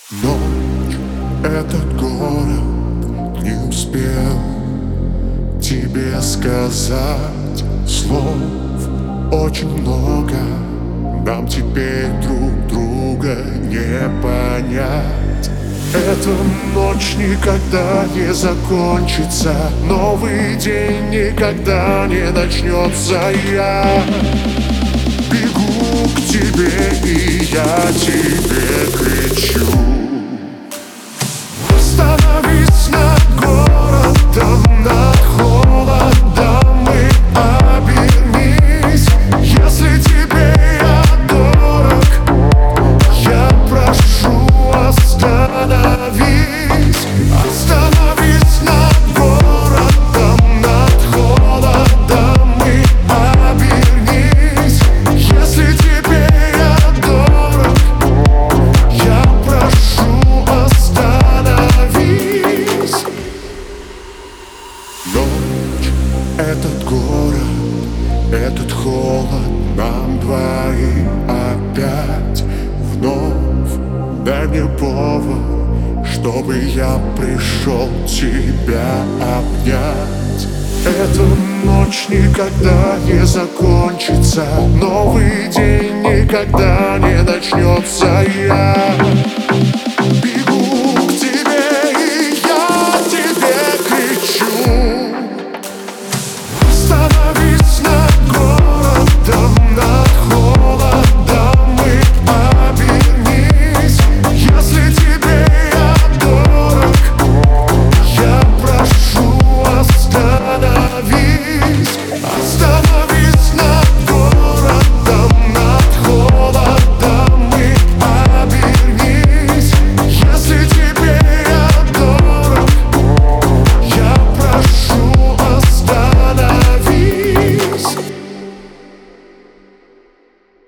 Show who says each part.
Speaker 1: Ночь, этот город не успел тебе сказать слов очень много. Нам теперь друг друга не понять. Эта ночь никогда не закончится, новый день никогда не начнется. Я бегу к тебе, и я тебе кричу: остановись над городом, над холодом и обернись. Если тебе я дорог, я прошу, остановись. Остановись над городом, над холодом и обернись. Если тебе я дорог, я прошу, остановись. Ночь, этот город, этот холод нам двоим опять вновь. Дай мне повод, чтобы я пришел тебя обнять. Эта ночь никогда не закончится, новый день никогда не начнется. Я